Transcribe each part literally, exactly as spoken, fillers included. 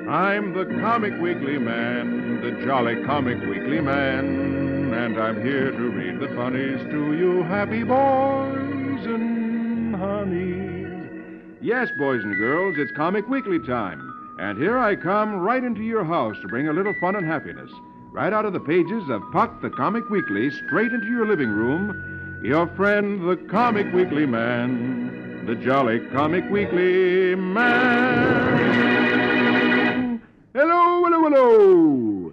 I'm the Comic Weekly Man, the jolly Comic Weekly Man, and I'm here to read the funnies to you happy boys and honeys. Yes, boys and girls, it's Comic Weekly time, and here I come right into your house to bring a little fun and happiness. Right out of the pages of Puck the Comic Weekly, straight into your living room, your friend the Comic Weekly Man, the jolly Comic Weekly Man. Hello, hello, hello.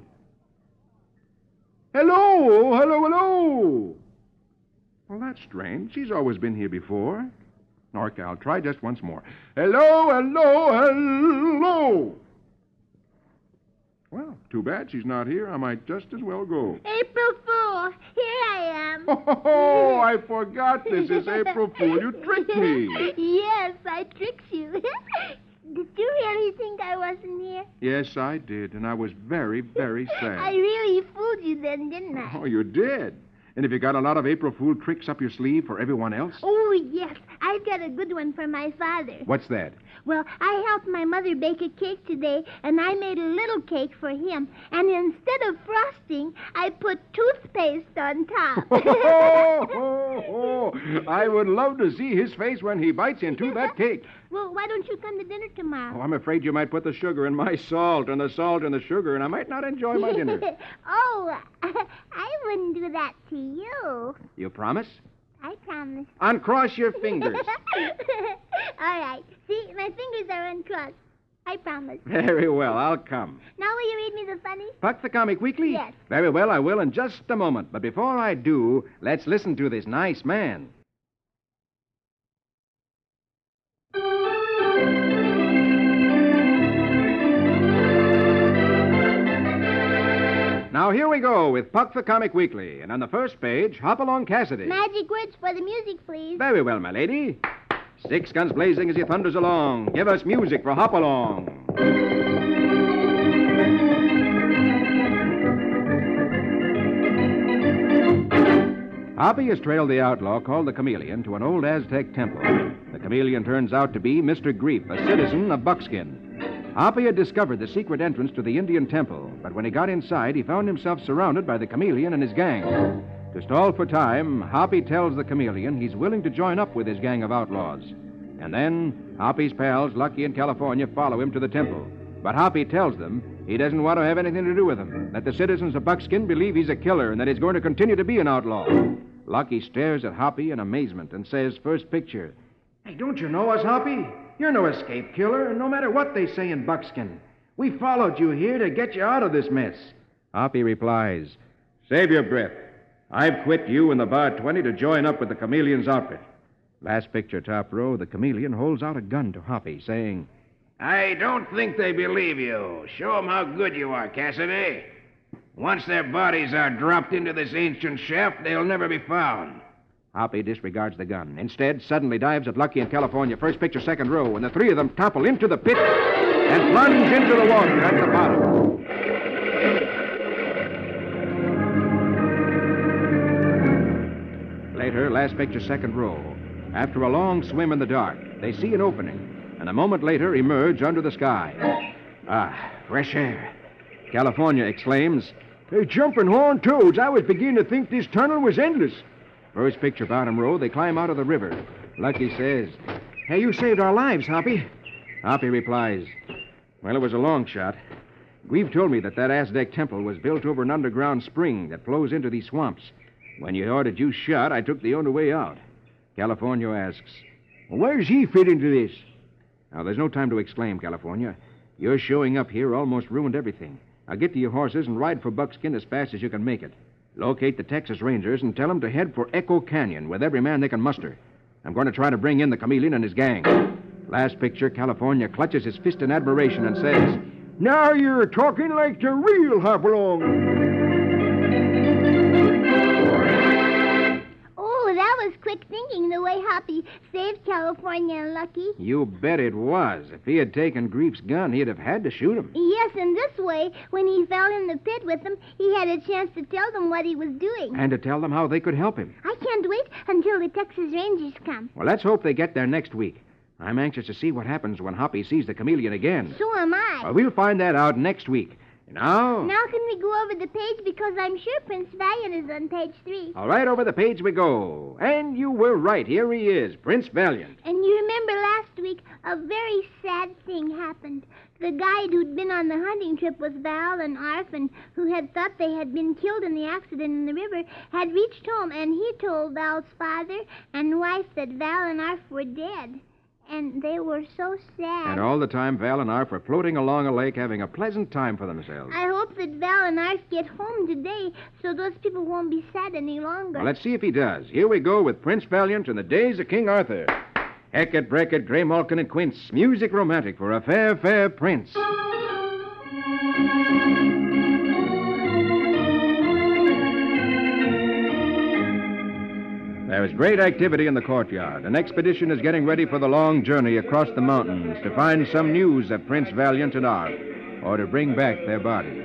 Hello, hello, hello. Well, that's strange. She's always been here before. Okay, I'll try just once more. Hello, hello, hello. Well, too bad she's not here. I might just as well go. April Fool, here I am. Oh, I forgot this is April Fool. You tricked me. Yes, I tricked you. Did you really think I wasn't here? Yes, I did, and I was very, very sad. I really fooled you then, didn't I? Oh, you did. And have you got a lot of April Fool tricks up your sleeve for everyone else? Oh, yes. I've got a good one for my father. What's that? Well, I helped my mother bake a cake today, and I made a little cake for him. And instead of frosting, I put toothpaste on top. oh, oh, oh. I would love to see his face when he bites into that cake. Well, why don't you come to dinner tomorrow? Oh, I'm afraid you might put the sugar in my salt and the salt in the sugar, and I might not enjoy my dinner. Oh, I wouldn't do that to you. You promise? I promise. Uncross your fingers. All right. See, my fingers are uncrossed. I promise. Very well, I'll come. Now will you read me the funny? Puck the Comic Weekly? Yes. Very well, I will in just a moment. But before I do, let's listen to this nice man. Now, here we go with Puck the Comic Weekly. And on the first page, Hopalong Cassidy. Magic words for the music, please. Very well, my lady. Six guns blazing as he thunders along. Give us music for Hopalong. Hoppy has trailed the outlaw called the Chameleon to an old Aztec temple. The Chameleon turns out to be Mister Grief, a citizen of Buckskin. Hoppy had discovered the secret entrance to the Indian temple, but when he got inside, he found himself surrounded by the Chameleon and his gang. To stall for time, Hoppy tells the Chameleon he's willing to join up with his gang of outlaws. And then, Hoppy's pals, Lucky and California, follow him to the temple. But Hoppy tells them he doesn't want to have anything to do with them, that the citizens of Buckskin believe he's a killer and that he's going to continue to be an outlaw. Lucky stares at Hoppy in amazement and says, first picture, "Hey, don't you know us, Hoppy? You're no escape killer, and no matter what they say in Buckskin, we followed you here to get you out of this mess." Hoppy replies, "Save your breath. I've quit you and the Bar twenty to join up with the Chameleon's outfit." Last picture, top row, the Chameleon holds out a gun to Hoppy, saying, "I don't think they believe you. Show 'em how good you are, Cassidy. Once their bodies are dropped into this ancient shaft, they'll never be found." Hoppy disregards the gun. Instead, suddenly dives at Lucky and California, first picture, second row, and the three of them topple into the pit and plunge into the water at the bottom. Later, last picture, second row. After a long swim in the dark, they see an opening, and a moment later emerge under the sky. Ah, fresh air. California exclaims, "Hey, jumping horn toads, I was beginning to think this tunnel was endless." First picture, bottom row, they climb out of the river. Lucky says, "Hey, you saved our lives, Hoppy." Hoppy replies, "Well, it was a long shot. Grieve told me that that Aztec temple was built over an underground spring that flows into these swamps. When you ordered you shot, I took the only way out." California asks, "Well, where's he fit into this?" Now, there's no time to exclaim, California. Your showing up here almost ruined everything. Now, get to your horses and ride for Buckskin as fast as you can make it. Locate the Texas Rangers and tell them to head for Echo Canyon with every man they can muster. I'm going to try to bring in the Chameleon and his gang. Last picture, California clutches his fist in admiration and says, "Now you're talking like the real Hopalong." Oh, that was quick thinking, the way Hoppy saved California and Lucky. You bet it was. If he had taken Grief's gun, he'd have had to shoot him. Yes, and this way, when he fell in the pit with them, he had a chance to tell them what he was doing. And to tell them how they could help him. I can't wait until the Texas Rangers come. Well, let's hope they get there next week. I'm anxious to see what happens when Hoppy sees the chameleon again. So am I. Well, we'll find that out next week. Now... Now can we go over the page? Because I'm sure Prince Valiant is on page three. All right, over the page we go. And you were right. Here he is, Prince Valiant. And you remember last week, a very sad thing happened. The guide who'd been on the hunting trip with Val and Arf and who had thought they had been killed in the accident in the river had reached home, and he told Val's father and wife that Val and Arf were dead. And they were so sad. And all the time, Val and Arf were floating along a lake having a pleasant time for themselves. I hope that Val and Arf get home today so those people won't be sad any longer. Well, let's see if he does. Here we go with Prince Valiant and the days of King Arthur. Hecate, Brechet, Grey Malkin, and Quince. Music romantic for a fair, fair prince. There is great activity in the courtyard. An expedition is getting ready for the long journey across the mountains to find some news of Prince Valiant and Arf, or to bring back their bodies.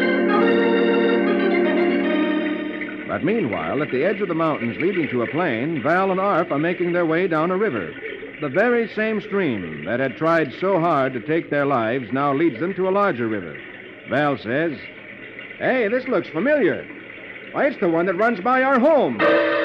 But meanwhile, at the edge of the mountains leading to a plain, Val and Arf are making their way down a river. The very same stream that had tried so hard to take their lives now leads them to a larger river. Val says, "Hey, this looks familiar. Why, it's the one that runs by our home."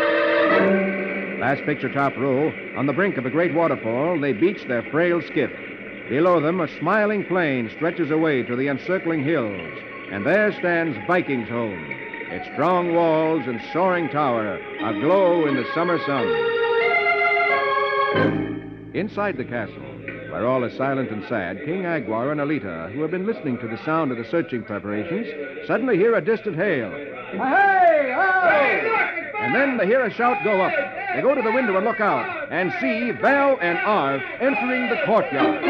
Last picture, top row. On the brink of a great waterfall, they beach their frail skiff. Below them, a smiling plain stretches away to the encircling hills. And there stands Viking's home, its strong walls and soaring tower aglow in the summer sun. Inside the castle, where all is silent and sad, King Agwar and Alita, who have been listening to the sound of the searching preparations, suddenly hear a distant hail. Hey! Hey! And then they hear a shout go up. They go to the window and look out and see Val and Arf entering the courtyard.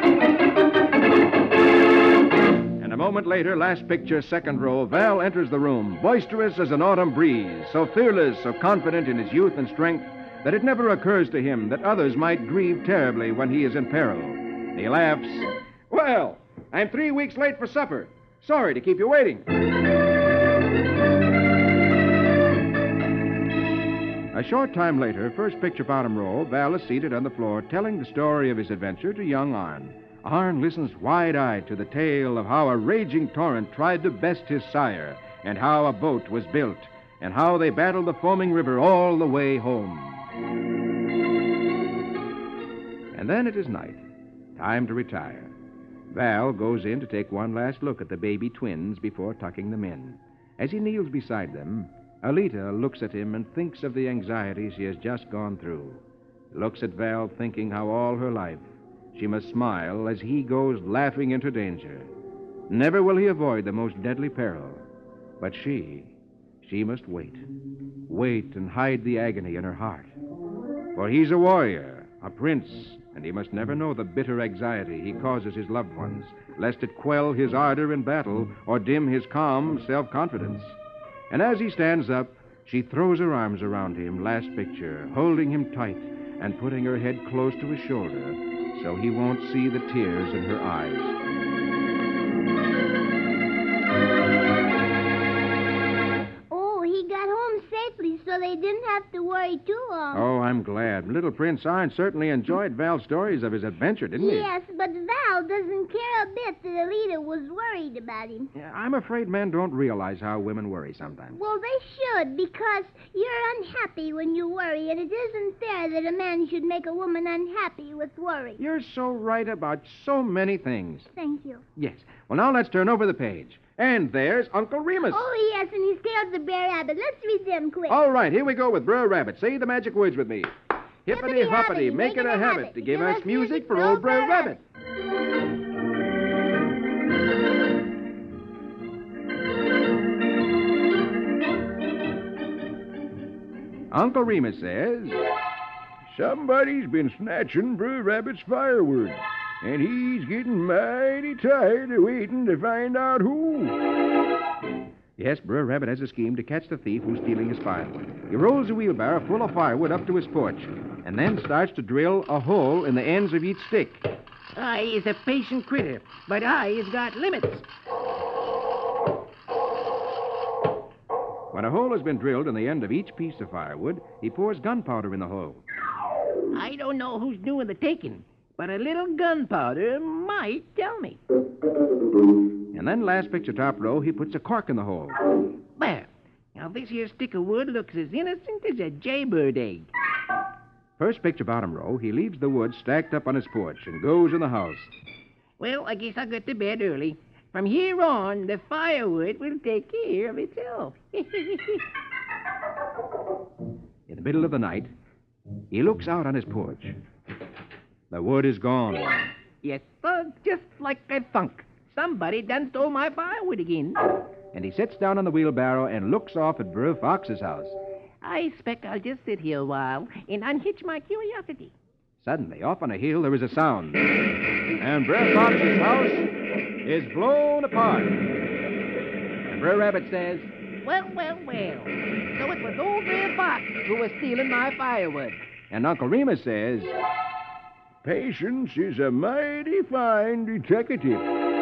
And a moment later, last picture, second row, Val enters the room, boisterous as an autumn breeze, so fearless, so confident in his youth and strength that it never occurs to him that others might grieve terribly when he is in peril. He laughs. "Well, I'm three weeks late for supper. Sorry to keep you waiting." A short time later, first picture bottom row, Val is seated on the floor telling the story of his adventure to young Arn. Arn listens wide-eyed to the tale of how a raging torrent tried to best his sire, and how a boat was built, and how they battled the foaming river all the way home. And then it is night. Time to retire. Val goes in to take one last look at the baby twins before tucking them in. As he kneels beside them, Alita looks at him and thinks of the anxiety she has just gone through. Looks at Val, thinking how all her life she must smile as he goes laughing into danger. Never will he avoid the most deadly peril. But she, she must wait. Wait and hide the agony in her heart. For he's a warrior, a prince, and he must never know the bitter anxiety he causes his loved ones, lest it quell his ardor in battle or dim his calm self-confidence. And as he stands up, she throws her arms around him, last picture, holding him tight and putting her head close to his shoulder so he won't see the tears in her eyes. Oh, he got home safely so they didn't have to worry too long. Oh, I'm glad. Little Prince Arn certainly enjoyed Val's stories of his adventure, didn't he? Yes, but Val doesn't care a bit that Alita was worried about him. Yeah, I'm afraid men don't realize how women worry sometimes. Well, they should, because you're unhappy when you worry, and it isn't fair that a man should make a woman unhappy with worry. You're so right about so many things. Thank you. Yes. Well, now let's turn over the page. And there's Uncle Remus. Oh, yes, and he's tailed the Bear Rabbit. Let's read them quick. All right, here we go with Brer Rabbit. Say the magic words with me. Hippity-hoppity, make it a habit to give us music for old Brer Rabbit. Uncle Remus says, "Somebody's been snatching Brer Rabbit's firewood, and he's getting mighty tired of waiting to find out who." Yes, Brer Rabbit has a scheme to catch the thief who's stealing his firewood. He rolls a wheelbarrow full of firewood up to his porch, and then starts to drill a hole in the ends of each stick. I is a patient critter, but I has got limits. When a hole has been drilled in the end of each piece of firewood, he pours gunpowder in the hole. I don't know who's doing the taking, but a little gunpowder might tell me. And then last picture top row, he puts a cork in the hole. Well, now this here stick of wood looks as innocent as a jaybird egg. First picture bottom row, he leaves the wood stacked up on his porch and goes in the house. Well, I guess I'll get to bed early. From here on, the firewood will take care of itself. In the middle of the night, he looks out on his porch. The wood is gone. Yes, sir, just like I thunk. Somebody done stole my firewood again. And he sits down on the wheelbarrow and looks off at Brer Fox's house. I expect I'll just sit here a while and unhitch my curiosity. Suddenly, off on a hill, there is a sound. And Brer Fox's house is blown apart. And Brer Rabbit says, Well, well, well. So it was old Brer Fox who was stealing my firewood. and Uncle Remus says, Patience is a mighty fine detective.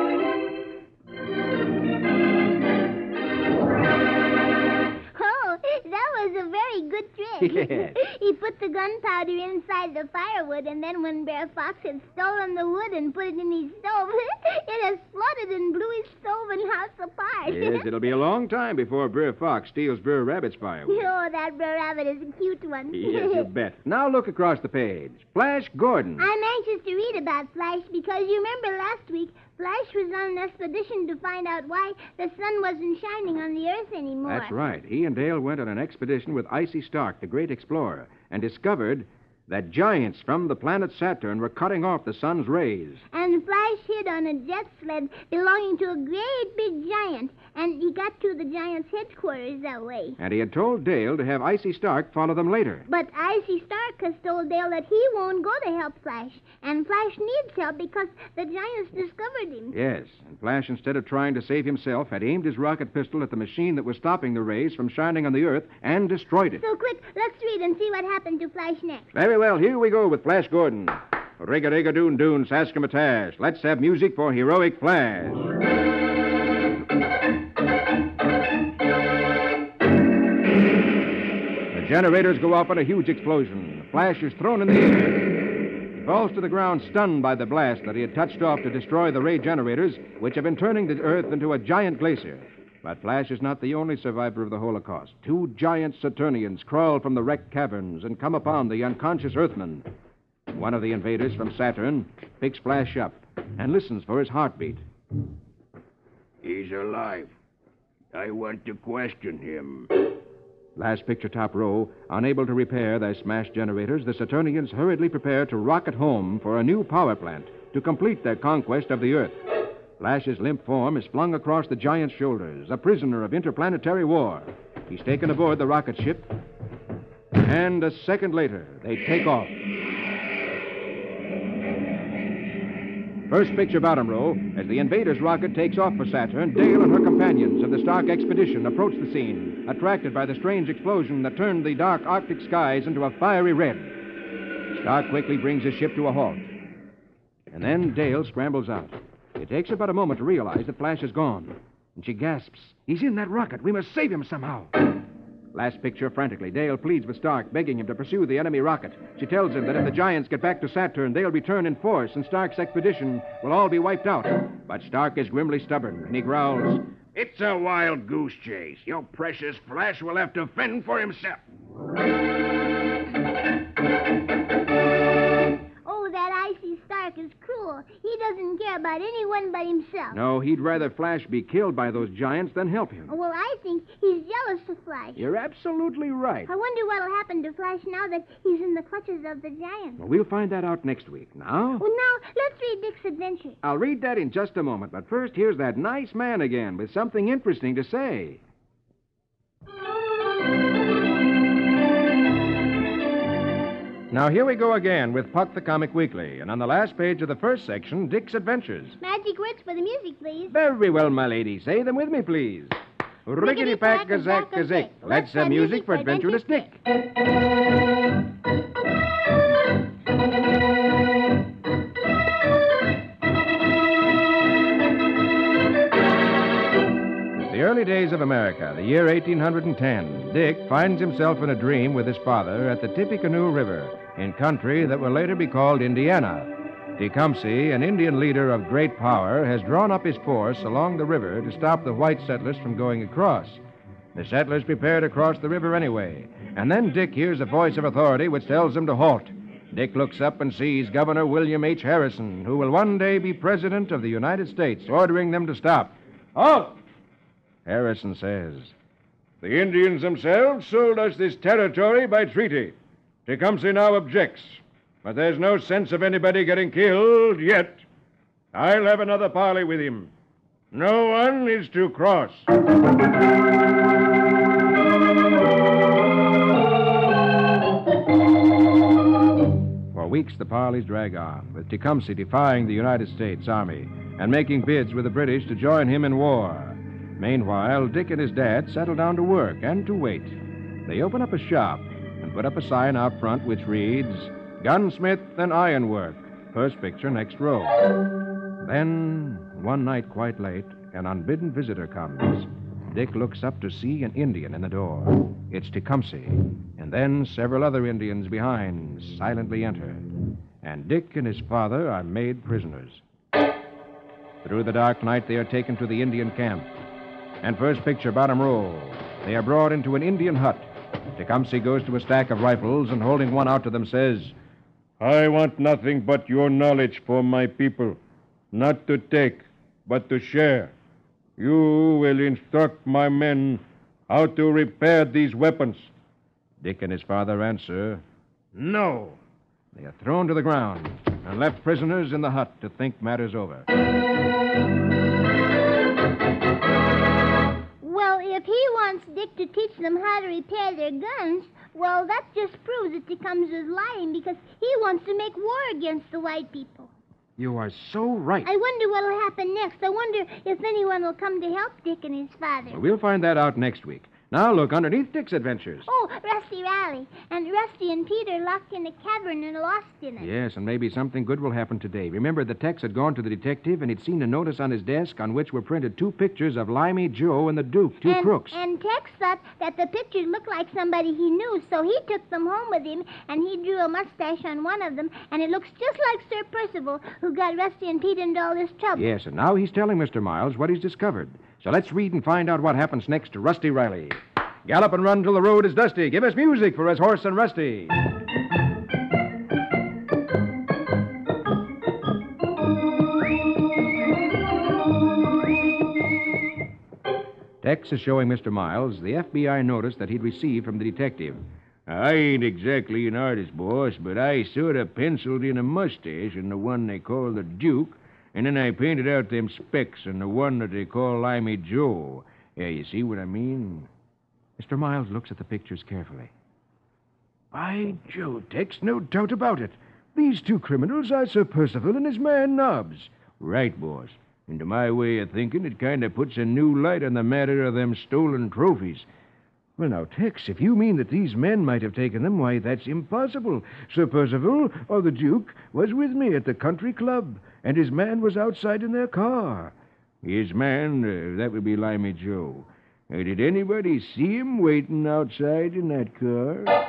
Oh, that was a very good trick. Yes. He put the gunpowder inside the firewood, and then when Bear Fox had stolen the wood and put it in his stove, it exploded and blew his stove and house apart. yes, it'll be a long time before Brer Fox steals Brer Rabbit's firewood. Oh, that Brer Rabbit is a cute one. Yes, you bet. Now look across the page. Flash Gordon. I'm anxious to read about Flash because you remember last week Flash was on an expedition to find out why the sun wasn't shining on the Earth anymore. That's right. He and Dale went on an expedition with Icy Stark, the great explorer, and discovered that giants from the planet Saturn were cutting off the sun's rays. And Flash hid on a jet sled belonging to a great big giant, and he got to the giant's headquarters that way. And he had told Dale to have Icy Stark follow them later. But Icy Stark has told Dale that he won't go to help Flash, and Flash needs help because the giants discovered him. Yes, and Flash, instead of trying to save himself, had aimed his rocket pistol at the machine that was stopping the rays from shining on the Earth and destroyed it. So quick, let's read and see what happened to Flash next. Very well, here we go with Flash Gordon. Rig-a-rig-a-doon-doon, Saskimatash. Let's have music for Heroic Flash. The generators go off in a huge explosion. Flash is thrown in the air. He falls to the ground stunned by the blast that he had touched off to destroy the ray generators, which have been turning the Earth into a giant glacier. But Flash is not the only survivor of the Holocaust. Two giant Saturnians crawl from the wrecked caverns and come upon the unconscious Earthmen. One of the invaders from Saturn picks Flash up and listens for his heartbeat. He's alive. I want to question him. Last picture top row, unable to repair their smashed generators, the Saturnians hurriedly prepare to rocket home for a new power plant to complete their conquest of the Earth. Flash's limp form is flung across the giant's shoulders, a prisoner of interplanetary war. He's taken aboard the rocket ship, and a second later, they take off. First picture bottom row, as the invader's rocket takes off for Saturn, Dale and her companions of the Stark expedition approach the scene, attracted by the strange explosion that turned the dark Arctic skies into a fiery red. Stark quickly brings his ship to a halt. And then Dale scrambles out. It takes her but a moment to realize that Flash is gone. And she gasps, "He's in that rocket. We must save him somehow." Last picture, frantically, Dale pleads with Stark, begging him to pursue the enemy rocket. She tells him that if the giants get back to Saturn, they'll return in force, and Stark's expedition will all be wiped out. But Stark is grimly stubborn, and he growls, It's a wild goose chase. Your precious Flash will have to fend for himself. Oh, that Icy Stark is cruel. He doesn't care about anyone but himself. no, he'd rather Flash be killed by those giants than help him. Well, I think he's jealous of Flash. You're absolutely right. I wonder what'll happen to Flash now that he's in the clutches of the giants. Well, we'll find that out next week. Now, Well, now, let's read Dick's adventure. I'll read that in just a moment, but first, here's that nice man again with something interesting to say. Now, here we go again with Puck the Comic Weekly, and on the last page of the first section, Dick's Adventures. Magic words for the music, please. Very well, my lady. Say them with me, please. Rickety-pack, a-zack, a-zick. Let's have music for Adventurous Dick. It's the early days of America, the year eighteen ten. Dick finds himself in a dream with his father at the Tippecanoe River, in country that will later be called Indiana. Tecumseh, an Indian leader of great power, has drawn up his force along the river to stop the white settlers from going across. The settlers prepare to cross the river anyway, and then Dick hears a voice of authority which tells him to halt. Dick looks up and sees Governor William H. Harrison, who will one day be President of the United States, ordering them to stop. Halt! Harrison says, The Indians themselves sold us this territory by treaty. Tecumseh now objects, but there's no sense of anybody getting killed yet. I'll have another parley with him. No one is to cross. For weeks, the parleys drag on, with Tecumseh defying the United States Army and making bids with the British to join him in war. Meanwhile, Dick and his dad settle down to work and to wait. They open up a shop and put up a sign out front which reads, Gunsmith and Ironwork, first picture next row. Then, one night quite late, an unbidden visitor comes. Dick looks up to see an Indian in the door. It's Tecumseh, and then several other Indians behind silently enter. And Dick and his father are made prisoners. Through the dark night, they are taken to the Indian camp. And first picture, bottom row, they are brought into an Indian hut. Tecumseh goes to a stack of rifles and, holding one out to them, says, I want nothing but your knowledge for my people. Not to take, but to share. You will instruct my men how to repair these weapons. Dick and his father answer, No. They are thrown to the ground and left prisoners in the hut to think matters over. Well, if he wants Dick to teach them how to repair their guns, well, that just proves that Tecumseh's lying because he wants to make war against the white people. You are so right. I wonder what'll happen next. I wonder if anyone will come to help Dick and his father. Well, we'll find that out next week. Now look underneath Dick's adventures. Oh, Rusty Riley. And Rusty and Peter locked in a cavern and lost in it. Yes, and maybe something good will happen today. Remember, the Tex had gone to the detective and he'd seen a notice on his desk on which were printed two pictures of Limey Joe and the Duke, two and, crooks. And Tex thought that the pictures looked like somebody he knew, so he took them home with him, and he drew a mustache on one of them, and it looks just like Sir Percival, who got Rusty and Pete into all this trouble. Yes, and now he's telling Mister Miles what he's discovered. So let's read and find out what happens next to Rusty Riley. Gallop and run till the road is dusty. Give us music for his horse and Rusty. Tex is showing Mister Miles the F B I notice that he'd received from the detective. I ain't exactly an artist, boss, but I sort of penciled in a mustache in the one they call the Duke, and then I painted out them specks in the one that they call Limey Joe. Yeah, you see what I mean? Mister Miles looks at the pictures carefully. By Jove, Tex, no doubt about it. These two criminals are Sir Percival and his man Nobbs. Right, boss. And to my way of thinking, it kind of puts a new light on the matter of them stolen trophies. Well, now, Tex, if you mean that these men might have taken them, why, that's impossible. Sir Percival, or the Duke, was with me at the country club, and his man was outside in their car. His man, uh, that would be Limey Joe. Uh, did anybody see him waiting outside in that car?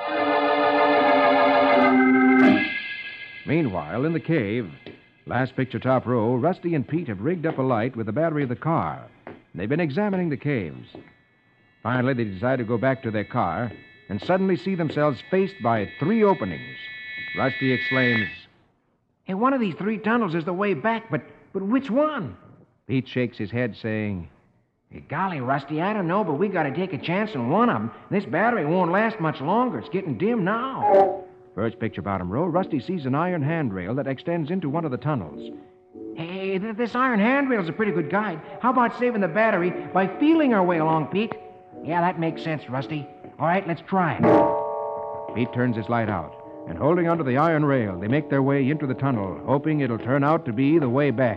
Meanwhile, in the cave, last picture top row, Rusty and Pete have rigged up a light with the battery of the car. They've been examining the caves. Finally, they decide to go back to their car and suddenly see themselves faced by three openings. Rusty exclaims, Hey, one of these three tunnels is the way back, but but which one? Pete shakes his head, saying, Hey, golly, Rusty, I don't know, but we got to take a chance on one of them. This battery won't last much longer. It's getting dim now. First picture bottom row, Rusty sees an iron handrail that extends into one of the tunnels. Hey, th- this iron handrail's a pretty good guide. How about saving the battery by feeling our way along, Pete? Yeah, that makes sense, Rusty. All right, let's try it. Pete turns his light out, and holding onto the iron rail, they make their way into the tunnel, hoping it'll turn out to be the way back.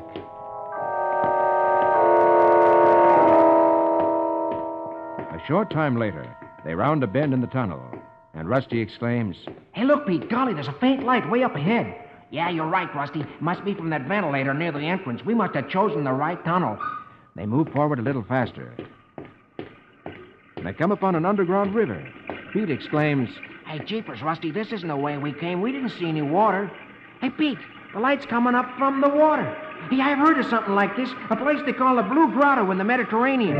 A short time later, they round a bend in the tunnel, and Rusty exclaims, Hey, look, Pete, golly, there's a faint light way up ahead. Yeah, you're right, Rusty. Must be from that ventilator near the entrance. We must have chosen the right tunnel. They move forward a little faster. They come upon an underground river. Pete exclaims, Hey, jeepers, Rusty, this isn't the way we came. We didn't see any water. Hey, Pete, the light's coming up from the water. Yeah, I've heard of something like this. A place they call the Blue Grotto in the Mediterranean.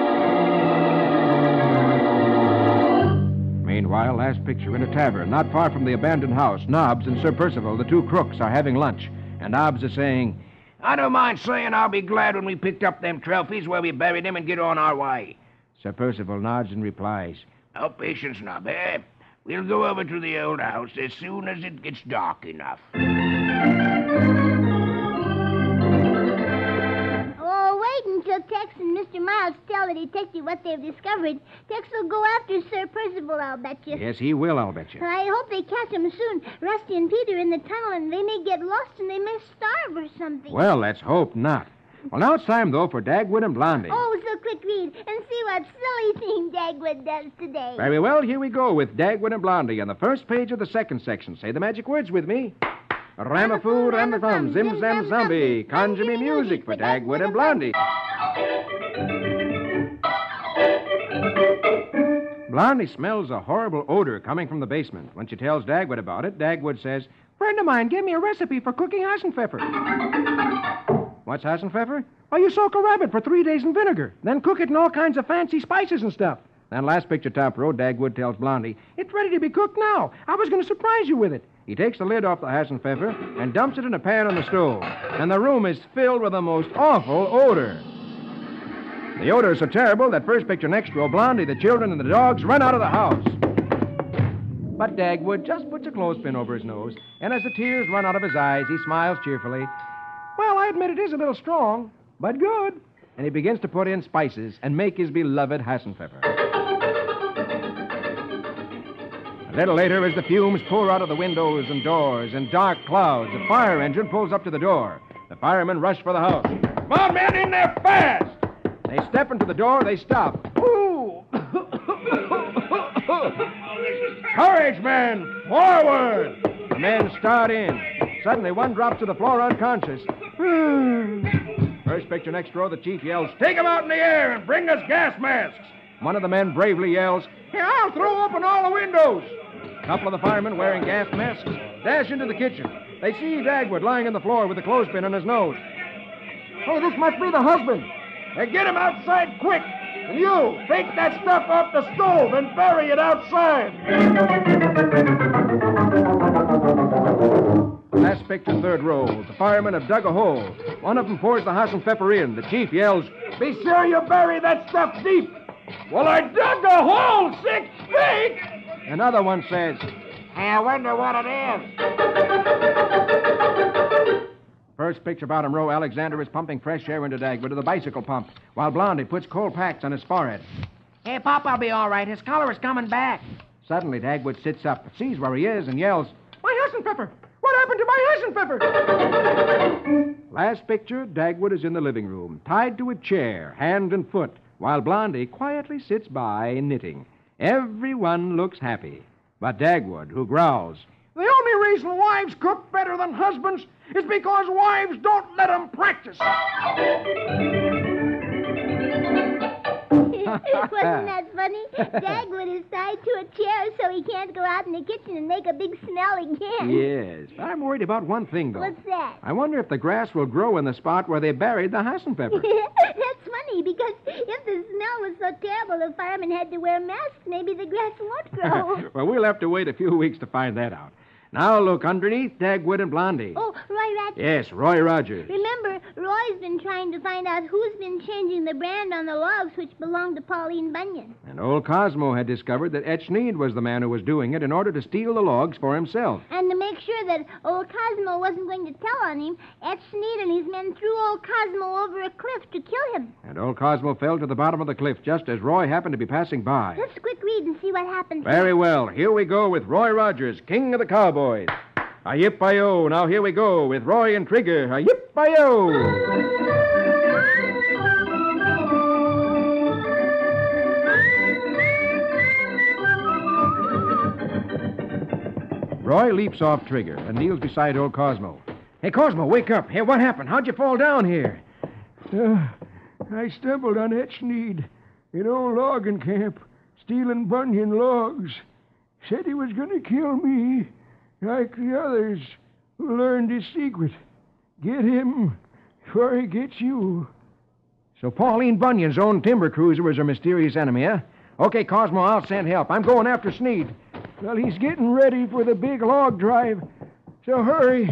Meanwhile, last picture in a tavern, not far from the abandoned house. Nobbs and Sir Percival, the two crooks, are having lunch. And Nobbs is saying, I don't mind saying I'll be glad when we picked up them trophies where we buried them and get on our way. Sir Percival nods and replies, Oh, patience, Nob, eh? We'll go over to the old house as soon as it gets dark enough. Oh, wait until Tex and Mister Miles tell the detective what they've discovered. Tex will go after Sir Percival, I'll bet you. Yes, he will, I'll bet you. I hope they catch him soon. Rusty and Peter in the tunnel, and they may get lost and they may starve or something. Well, let's hope not. Well, now it's time, though, for Dagwood and Blondie. Oh, so quick read and see what silly thing Dagwood does today. Very well, here we go with Dagwood and Blondie on the first page of the second section. Say the magic words with me. Ramafoo, Ramafum, Zim Zam Zombie. Conjure me music for Dagwood and Blondie. Blondie smells a horrible odor coming from the basement. When she tells Dagwood about it, Dagwood says, Friend of mine gave me a recipe for cooking Hasenpfeffer. What's Hasenpfeffer? Oh, you soak a rabbit for three days in vinegar, then cook it in all kinds of fancy spices and stuff. Then last picture top row, Dagwood tells Blondie, It's ready to be cooked now. I was going to surprise you with it. He takes the lid off the Hasenpfeffer and dumps it in a pan on the stove. And the room is filled with the most awful odor. The odor is so terrible that first picture next row, Blondie, the children, and the dogs run out of the house. But Dagwood just puts a clothespin over his nose, and as the tears run out of his eyes, he smiles cheerfully. Well, I admit it is a little strong, but good. And he begins to put in spices and make his beloved Hasenpfeffer. A little later, as the fumes pour out of the windows and doors and dark clouds, a fire engine pulls up to the door. The firemen rush for the house. Come on, men, in there fast! They step into the door, they stop. Ooh! Courage, men! Forward! The men start in. Suddenly, one drops to the floor unconscious. First picture next row, the chief yells, Take them out in the air and bring us gas masks! One of the men bravely yells, Here, I'll throw open all the windows! A couple of the firemen wearing gas masks dash into the kitchen. They see Dagwood lying on the floor with a clothespin on his nose. Hey, this must be the husband. Hey, get him outside quick! And you, take that stuff off the stove and bury it outside! Last picture, third row. The firemen have dug a hole. One of them pours the Hasenpfeffer in. The chief yells, Be sure you bury that stuff deep! Well, I dug a hole six feet! Another one says, Hey, I wonder what it is. First picture, bottom row, Alexander is pumping fresh air into Dagwood to the bicycle pump, while Blondie puts cold packs on his forehead. Hey, Pop, I'll be all right. His color is coming back. Suddenly, Dagwood sits up, sees where he is, and yells, My Hasenpfeffer! What happened to my Hasenpfeffer? Last picture, Dagwood is in the living room, tied to a chair, hand and foot, while Blondie quietly sits by, knitting. Everyone looks happy. But Dagwood, who growls, The only reason wives cook better than husbands is because wives don't let them practice. Wasn't that funny? Dagwood is tied to a chair so he can't go out in the kitchen and make a big smell again. Yes, but I'm worried about one thing, though. What's that? I wonder if the grass will grow in the spot where they buried the Hasenpfeffer. That's funny, because if the smell was so terrible the firemen had to wear masks, maybe the grass won't grow. Well, we'll have to wait a few weeks to find that out. Now look underneath Dagwood and Blondie. Oh, Roy Ratchet. Yes, Roy Rogers. Remember, Roy's been trying to find out who's been changing the brand on the logs which belonged to Pauline Bunyan. And old Cosmo had discovered that Ed Sneed was the man who was doing it in order to steal the logs for himself. And to make sure that old Cosmo wasn't going to tell on him, Ed Sneed and his men threw old Cosmo over a cliff to kill him. And old Cosmo fell to the bottom of the cliff just as Roy happened to be passing by. Let's quick read and see what happens. Very well. Here we go with Roy Rogers, King of the Cowboys. A-yip-I-O. Now here we go with Roy and Trigger. A-yip-I-O. Roy leaps off Trigger and kneels beside old Cosmo. Hey, Cosmo, wake up. Hey, what happened? How'd you fall down here? Uh, I stumbled on Ed Sneed in old logging camp, stealing Bunyan logs. Said he was going to kill me, like the others who learned his secret. Get him before he gets you. So Pauline Bunyan's own timber cruiser was her mysterious enemy, huh? Okay, Cosmo, I'll send help. I'm going after Sneed. Well, he's getting ready for the big log drive, so hurry.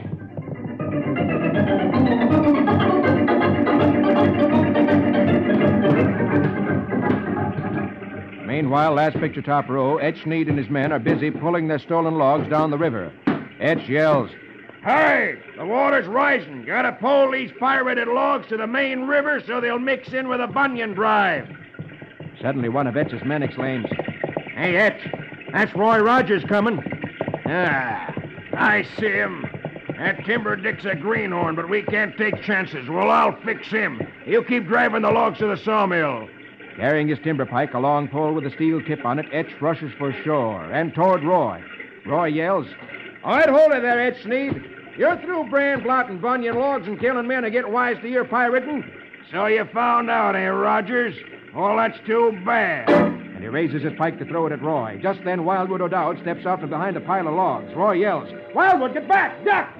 Meanwhile, last picture top row, Etch Sneed and his men are busy pulling their stolen logs down the river. Etch yells, Hey, the water's rising. Gotta pull these pirated logs to the main river so they'll mix in with the Bunyan Drive. Suddenly, one of Etch's men exclaims, Hey, Etch, that's Roy Rogers coming. Ah, I see him. That Timber Dick's a greenhorn, but we can't take chances. Well, I'll fix him. You keep driving the logs to the sawmill. Carrying his timber pike, a long pole with a steel tip on it, Etch rushes for shore and toward Roy. Roy yells, All right, hold it there, Etch Sneed. You're through brand blotting Bunyan logs and killing men and getting wise to your pirating. So you found out, eh, Rogers? Well, that's too bad. And he raises his pike to throw it at Roy. Just then, Wildwood O'Dowd steps out from behind a pile of logs. Roy yells, Wildwood, get back! Duck!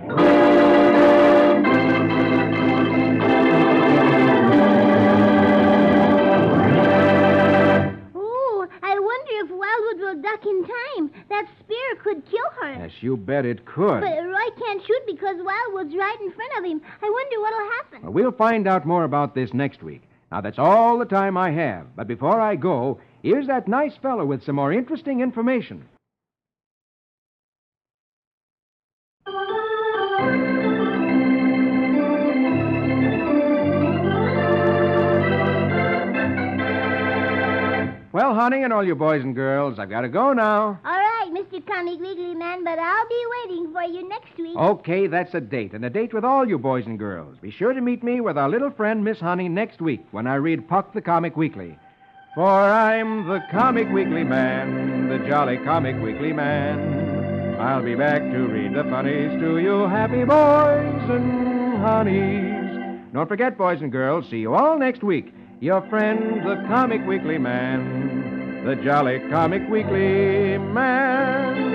Oh, I wonder if Wildwood will duck in time. That spear could kill her. Yes, you bet it could. But Roy can't shoot because Wildwood's right in front of him. I wonder what'll happen. Well, we'll find out more about this next week. Now, that's all the time I have. But before I go, here's that nice fellow with some more interesting information. Well, honey, and all you boys and girls, I've got to go now. All right, Mister Comic Wiggly Man, but I'll be waiting for you next week. Okay, that's a date, and a date with all you boys and girls. Be sure to meet me with our little friend, Miss Honey, next week when I read Puck the Comic Weekly. For I'm the Comic Weekly Man, the jolly Comic Weekly Man. I'll be back to read the funnies to you happy boys and honeys. Don't forget, boys and girls, see you all next week. Your friend, the Comic Weekly Man, the jolly Comic Weekly Man.